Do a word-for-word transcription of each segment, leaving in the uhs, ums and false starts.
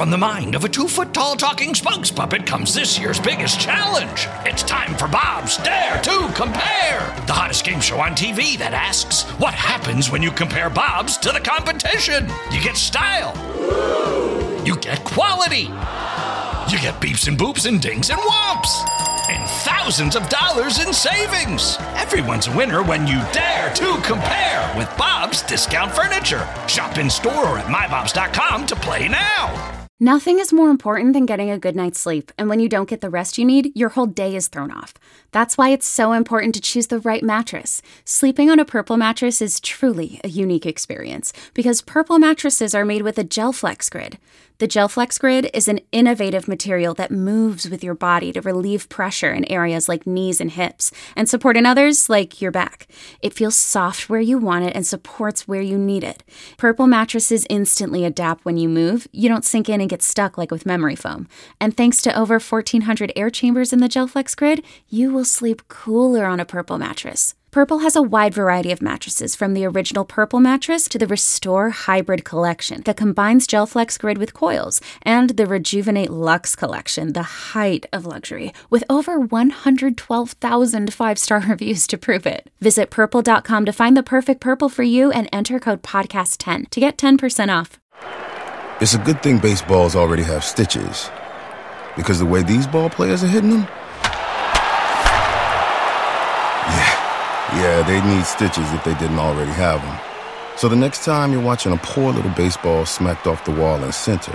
from the mind of a two-foot-tall talking spokes puppet comes this year's biggest challenge. It's time for Bob's Dare to Compare, the hottest game show on T V that asks, what happens when you compare Bobs to the competition? You get style. You get quality. You get beeps and boops and dings and whomps. And thousands of dollars in savings. Everyone's a winner when you dare to compare with Bob's Discount Furniture. Shop in store or at my bobs dot com to play now. Nothing is more important than getting a good night's sleep, and when you don't get the rest you need, your whole day is thrown off. That's why it's so important to choose the right mattress. Sleeping on a Purple mattress is truly a unique experience, because Purple mattresses are made with a GelFlex Grid. The GelFlex Grid is an innovative material that moves with your body to relieve pressure in areas like knees and hips, and support in others like your back. It feels soft where you want it and supports where you need it. Purple mattresses instantly adapt when you move. You don't sink in and get stuck like with memory foam. And thanks to over fourteen hundred air chambers in the GelFlex Grid, you will sleep cooler on a Purple mattress. Purple has a wide variety of mattresses, from the original Purple mattress to the Restore Hybrid collection that combines GelFlex Grid with coils, and the Rejuvenate Luxe collection, the height of luxury, with over one hundred twelve thousand five-star reviews to prove it. Visit purple dot com to find the perfect Purple for you and enter code podcast ten to get ten percent off. It's a good thing baseballs already have stitches, because the way these ball players are hitting them, yeah. Yeah, they need stitches if they didn't already have them. So the next time you're watching a poor little baseball smacked off the wall in center,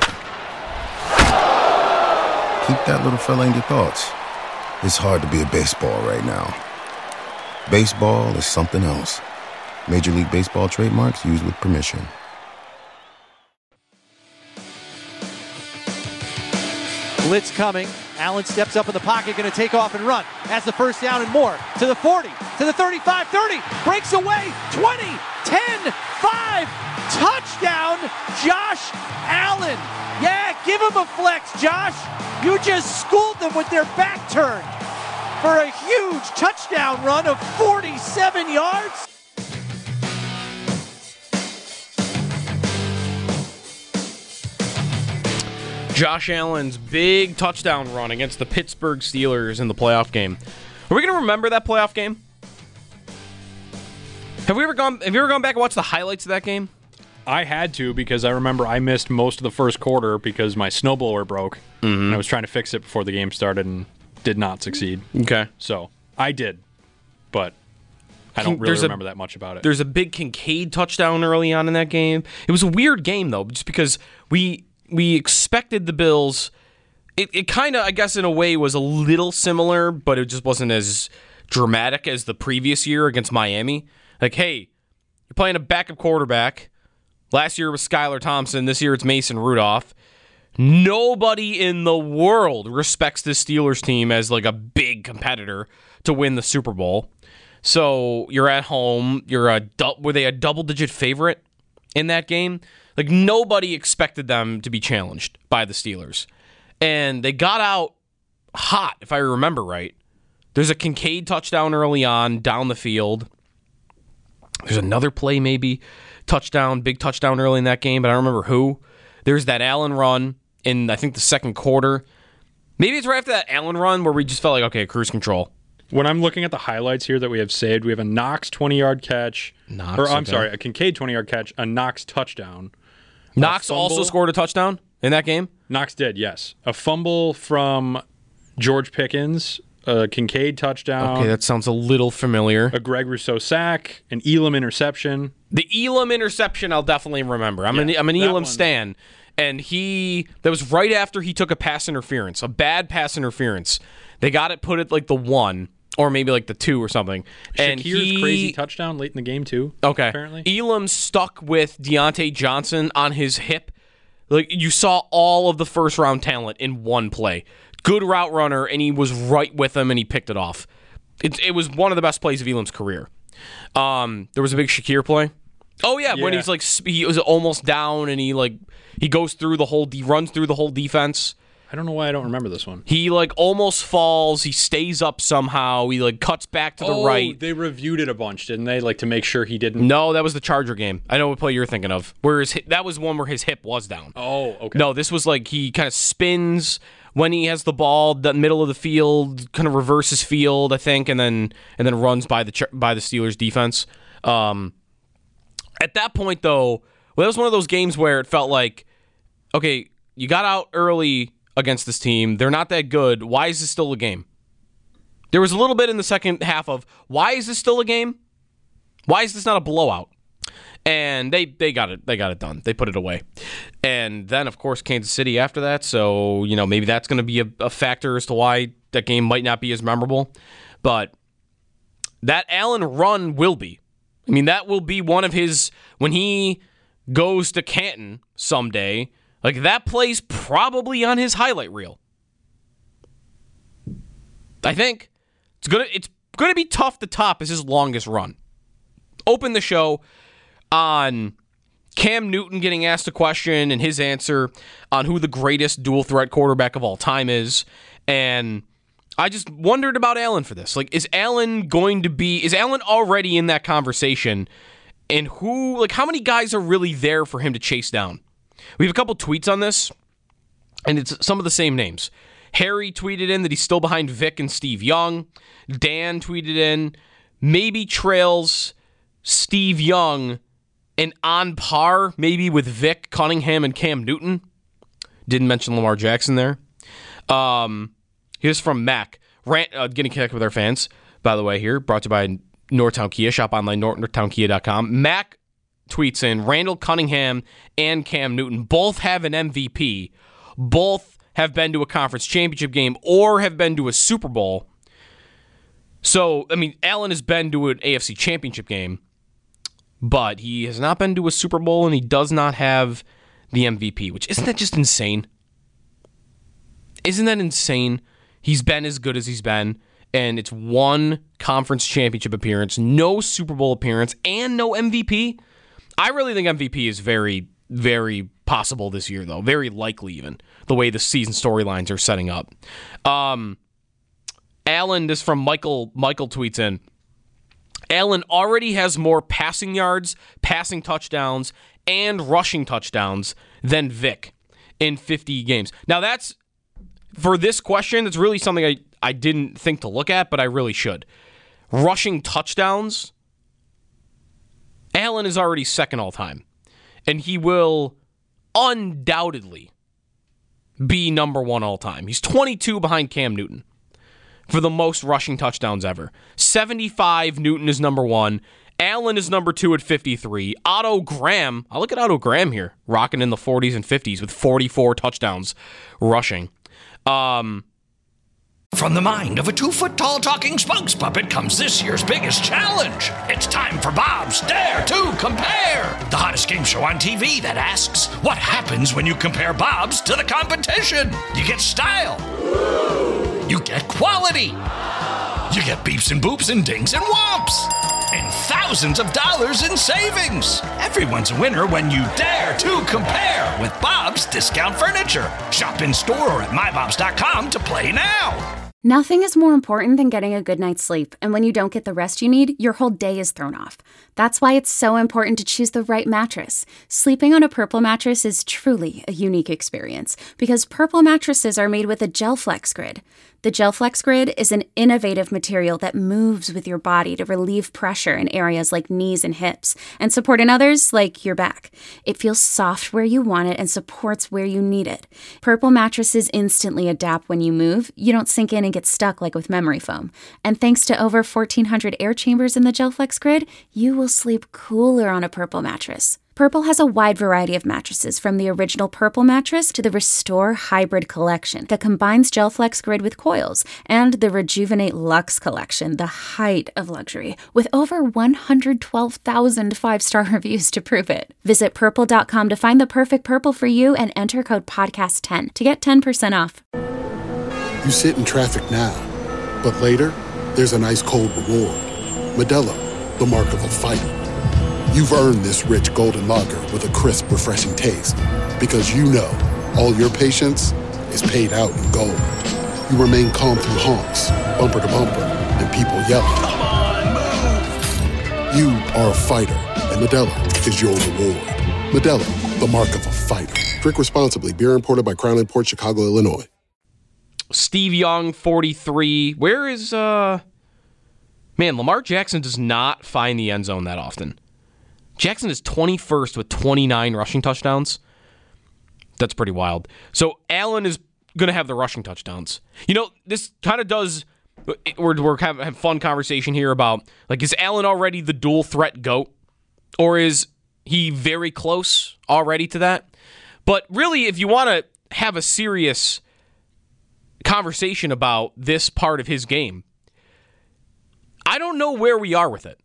keep that little fella in your thoughts. It's hard to be a baseball right now. Baseball is something else. Major League Baseball trademarks used with permission. Blitz coming. Allen steps up in the pocket, going to take off and run. Has the first down and more. To the forty, to the thirty-five, thirty. Breaks away. twenty, ten, five. Touchdown, Josh Allen. Yeah, give him a flex, Josh. You just schooled them with their back turned for a huge touchdown run of forty-seven yards. Josh Allen's big touchdown run against the Pittsburgh Steelers in the playoff game. Are we going to remember that playoff game? Have we ever gone? Have you ever gone back and watched the highlights of that game? I had to, because I remember I missed most of the first quarter because my snowblower broke, mm-hmm. and I was trying to fix it before the game started and did not succeed. Okay, so I did, but I don't really there's remember a, that much about it. There's a big Kincaid touchdown early on in that game. It was a weird game though, just because we. We expected the Bills. It, it kind of, I guess, in a way, was a little similar, but it just wasn't as dramatic as the previous year against Miami. Like, hey, you're playing a backup quarterback. Last year was Skylar Thompson. This year it's Mason Rudolph. Nobody in the world respects this Steelers team as like a big competitor to win the Super Bowl. So you're at home. You're a were they a double-digit favorite in that game? Like, nobody expected them to be challenged by the Steelers. And they got out hot, if I remember right. There's a Kincaid touchdown early on, down the field. There's another play, maybe, touchdown, big touchdown early in that game, but I don't remember who. There's that Allen run in, I think, the second quarter. Maybe it's right after that Allen run where we just felt like, okay, cruise control. When I'm looking at the highlights here that we have saved, we have a Knox twenty-yard catch. Knox, or I'm okay. sorry, a Kincaid twenty-yard catch, a Knox touchdown. Knox also scored a touchdown in that game? Knox did, yes. A fumble from George Pickens, a Kincaid touchdown. Okay, that sounds a little familiar. A Greg Rousseau sack, an Elam interception. The Elam interception I'll definitely remember. I'm, yeah, an, I'm an Elam one. stan. And he, that was right after he took a pass interference, a bad pass interference. They got it put at like the one, or maybe like the two or something. And Shakir's he, crazy touchdown late in the game too. Okay. Apparently. Elam stuck with Deontay Johnson on his hip. Like, you saw all of the first round talent in one play. Good route runner, and he was right with him, and he picked it off. It, it was one of the best plays of Elam's career. Um, there was a big Shakir play. Oh yeah, yeah, when he's like he was almost down, and he like he goes through the whole, he runs through the whole defense. I don't know why I don't remember this one. He, like, almost falls. He stays up somehow. He, like, cuts back to the oh, right. They reviewed it a bunch, didn't they? Like, to make sure he didn't... No, that was the Charger game. I know what play you're thinking of. Where his, that was one where his hip was down. Oh, okay. No, this was, like, he kind of spins when he has the ball, the middle of the field, kind of reverses field, I think, and then and then runs by the by the Steelers' defense. Um, at that point, though, well, that was one of those games where it felt like, okay, you got out early against this team. They're not that good. Why is this still a game? There was a little bit in the second half of, why is this still a game? Why is this not a blowout? And they, they got it. They got it done. They put it away. And then, of course, Kansas City after that. So, you know, maybe that's going to be a, a factor as to why that game might not be as memorable. But that Allen run will be. I mean, that will be one of his, when he goes to Canton someday, like, that play's probably on his highlight reel. I think it's gonna it's gonna be tough to top as his longest run. Open the show on Cam Newton getting asked a question and his answer on who the greatest dual threat quarterback of all time is, and I just wondered about Allen for this. Like, is Allen going to be? Is Allen already in that conversation? And who? Like, how many guys are really there for him to chase down? We have a couple tweets on this, and it's some of the same names. Harry tweeted in that he's still behind Vic and Steve Young. Dan tweeted in, maybe trails Steve Young and on par, maybe with Vic, Cunningham, and Cam Newton. Didn't mention Lamar Jackson there. Um, here's from Mac. Rant, uh, getting connected with our fans, by the way, here. Brought to you by Northtown Kia. Shop online, northtown kia dot com. Mac tweets in, Randall Cunningham and Cam Newton both have an M V P. Both have been to a conference championship game or have been to a Super Bowl. So, I mean, Allen has been to an A F C championship game, but he has not been to a Super Bowl, and he does not have the M V P, which, isn't that just insane? Isn't that insane? He's been as good as he's been, and it's one conference championship appearance, no Super Bowl appearance, and no M V P. I really think M V P is very, very possible this year, though. Very likely, even, the way the season storylines are setting up. Um, Allen, this from Michael, Michael tweets in, Allen already has more passing yards, passing touchdowns, and rushing touchdowns than Vic in fifty games. Now, that's, for this question, it's really something I, I didn't think to look at, but I really should. Rushing touchdowns, Allen is already second all time, and he will undoubtedly be number one all time. He's twenty-two behind Cam Newton for the most rushing touchdowns ever. seventy-five, Newton is number one. Allen is number two at fifty-three. Otto Graham, I look at Otto Graham here, rocking in the forties and fifties with forty-four touchdowns rushing. Um... From the mind of a two-foot-tall talking spokes puppet comes this year's biggest challenge. It's time for Bob's Dare to Compare, the hottest game show on T V that asks, what happens when you compare Bob's to the competition? You get style. You get quality. You get beeps and boops and dings and whomps. And thousands of dollars in savings. Everyone's a winner when you dare to compare with Bob's Discount Furniture. Shop in store or at my bobs dot com to play now. Nothing is more important than getting a good night's sleep, and when you don't get the rest you need, your whole day is thrown off. That's why it's so important to choose the right mattress. Sleeping on a Purple mattress is truly a unique experience, because Purple mattresses are made with a GelFlex Grid. The GelFlex Grid is an innovative material that moves with your body to relieve pressure in areas like knees and hips, and support in others like your back. It feels soft where you want it and supports where you need it. Purple mattresses instantly adapt when you move. You don't sink in and get stuck like with memory foam. And thanks to over fourteen hundred air chambers in the GelFlex Grid, you will sleep cooler on a Purple mattress. Purple has a wide variety of mattresses, from the original Purple mattress to the Restore Hybrid collection that combines GelFlex Grid with coils, and the Rejuvenate Luxe collection, the height of luxury, with over one hundred twelve thousand five-star reviews to prove it. Visit purple dot com to find the perfect Purple for you and enter code podcast ten to get ten percent off. You sit in traffic now, but later, there's an ice-cold reward. Modelo, the mark of a fighter. You've earned this rich golden lager with a crisp, refreshing taste. Because you know, all your patience is paid out in gold. You remain calm through honks, bumper to bumper, and people yelling. Come on, move! You are a fighter, and Modelo is your reward. Modelo, the mark of a fighter. Drink responsibly. Beer imported by Crown Imports, Chicago, Illinois. Steve Young, forty-three. Where is, uh... Man, Lamar Jackson does not find the end zone that often. Jackson is twenty-first with twenty-nine rushing touchdowns. That's pretty wild. So Allen is going to have the rushing touchdowns. You know, this kind of does... We're, we're kind of having a fun conversation here about, like, is Allen already the dual threat GOAT? Or is he very close already to that? But really, if you want to have a serious conversation about this part of his game, I don't know where we are with it.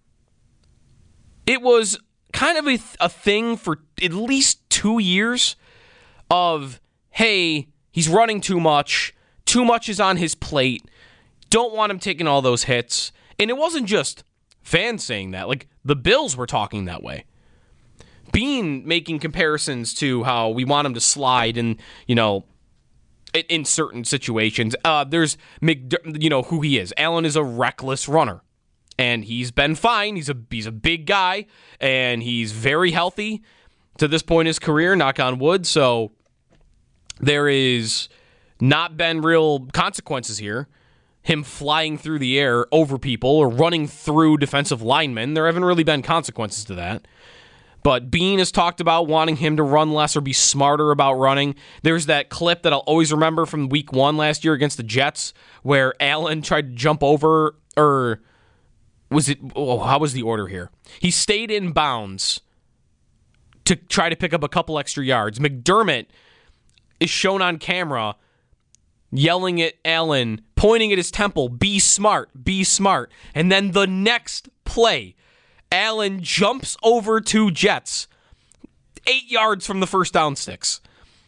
It was kind of a, a thing for at least two years of, hey, he's running too much, too much is on his plate, don't want him taking all those hits. And it wasn't just fans saying that. Like, the Bills were talking that way. Bean making comparisons to how we want him to slide and, you know, in, in certain situations. Uh, there's, McD- you know, who he is. Allen is a reckless runner. And he's been fine. He's a he's a big guy, and he's very healthy to this point in his career, knock on wood. So there is not been real consequences here. Him flying through the air over people or running through defensive linemen. There haven't really been consequences to that. But Bean has talked about wanting him to run less or be smarter about running. There's that clip that I'll always remember from week one last year against the Jets where Allen tried to jump over, or was it, oh, how was the order here? He stayed in bounds to try to pick up a couple extra yards. McDermott is shown on camera yelling at Allen, pointing at his temple, be smart, be smart. And then the next play, Allen jumps over two Jets, eight yards from the first down sticks.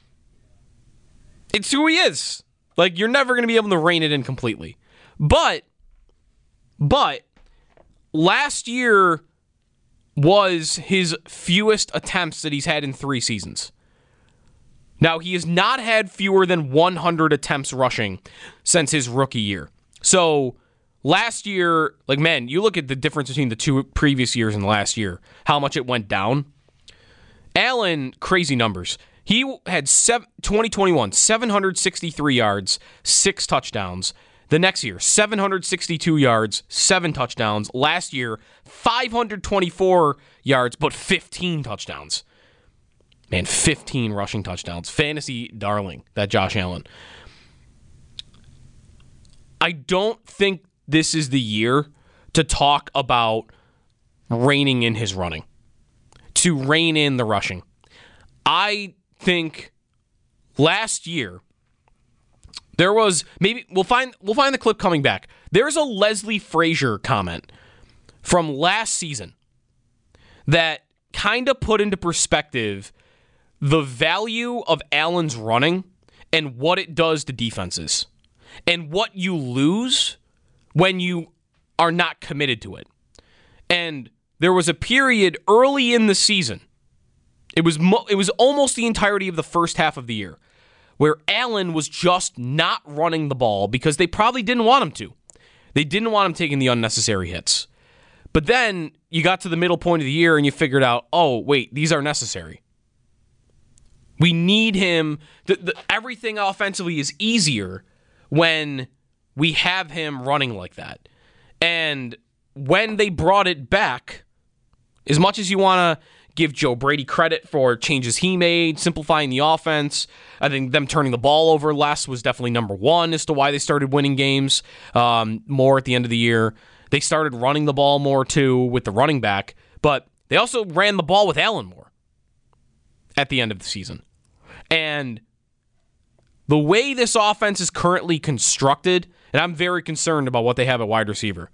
It's who he is. Like, you're never going to be able to rein it in completely. But, but, last year was his fewest attempts that he's had in three seasons. Now, he has not had fewer than one hundred attempts rushing since his rookie year. So, last year, like, man, you look at the difference between the two previous years and the last year, how much it went down. Allen, crazy numbers. He had seven, twenty twenty-one, seven hundred sixty-three yards, six touchdowns. The next year, seven hundred sixty-two yards, seven touchdowns. Last year, five hundred twenty-four yards, but fifteen touchdowns. Man, fifteen rushing touchdowns. Fantasy darling, that Josh Allen. I don't think this is the year to talk about reining in his running, to rein in the rushing. I think last year there was, maybe we'll find we'll find the clip coming back. There's a Leslie Frazier comment from last season that kind of put into perspective the value of Allen's running and what it does to defenses and what you lose when you are not committed to it. And there was a period early in the season, it was mo- it was almost the entirety of the first half of the year, where Allen was just not running the ball because they probably didn't want him to. They didn't want him taking the unnecessary hits. But then you got to the middle point of the year and you figured out, oh, wait, these are necessary. We need him. The, the, everything offensively is easier when we have him running like that. And when they brought it back, as much as you want to give Joe Brady credit for changes he made, simplifying the offense, I think them turning the ball over less was definitely number one as to why they started winning games um, more at the end of the year. They started running the ball more, too, with the running back. But they also ran the ball with Allen more at the end of the season. And the way this offense is currently constructed, and I'm very concerned about what they have at wide receiver,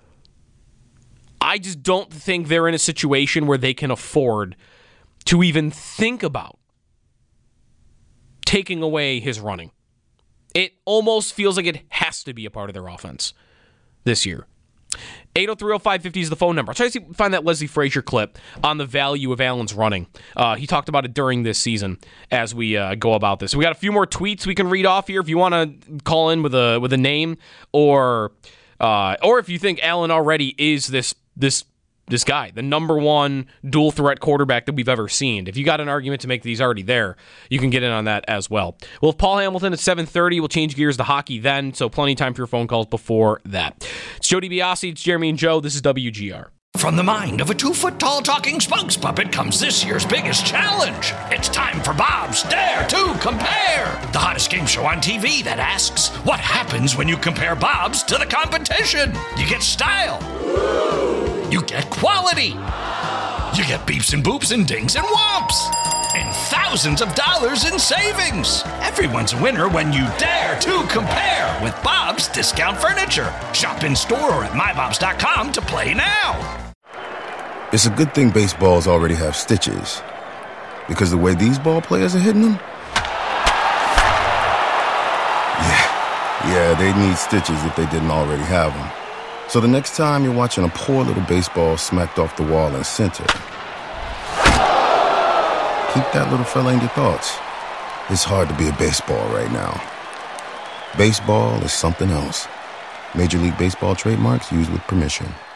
I just don't think they're in a situation where they can afford to even think about taking away his running. It almost feels like it has to be a part of their offense this year. eight oh three oh five fifty is the phone number. I'll try to see, find that Leslie Frazier clip on the value of Allen's running. Uh, he talked about it during this season as we uh, go about this. We got a few more tweets we can read off here if you want to call in with a with a name, or uh, or if you think Allen already is this this this guy, the number one dual threat quarterback that we've ever seen. If you got an argument to make that he's already there, you can get in on that as well. We'll have Paul Hamilton at seven thirty. We'll change gears to hockey then, so plenty of time for your phone calls before that. It's Joe DiBiase, it's Jeremy and Joe. This is W G R. From the mind of a two-foot-tall talking spokes puppet comes this year's biggest challenge. It's time for Bob's Dare to Compare, the hottest game show on T V that asks, what happens when you compare Bobs to the competition? You get style. You get quality. You get beeps and boops and dings and whomps. And thousands of dollars in savings. Everyone's a winner when you dare to compare with Bob's Discount Furniture. Shop in store or at my bobs dot com to play now. It's a good thing baseballs already have stitches, because the way these ball players are hitting them, yeah, yeah, they need stitches if they didn't already have them. So the next time you're watching a poor little baseball smacked off the wall in center, keep that little fella in your thoughts. It's hard to be a baseball right now. Baseball is something else. Major League Baseball trademarks used with permission.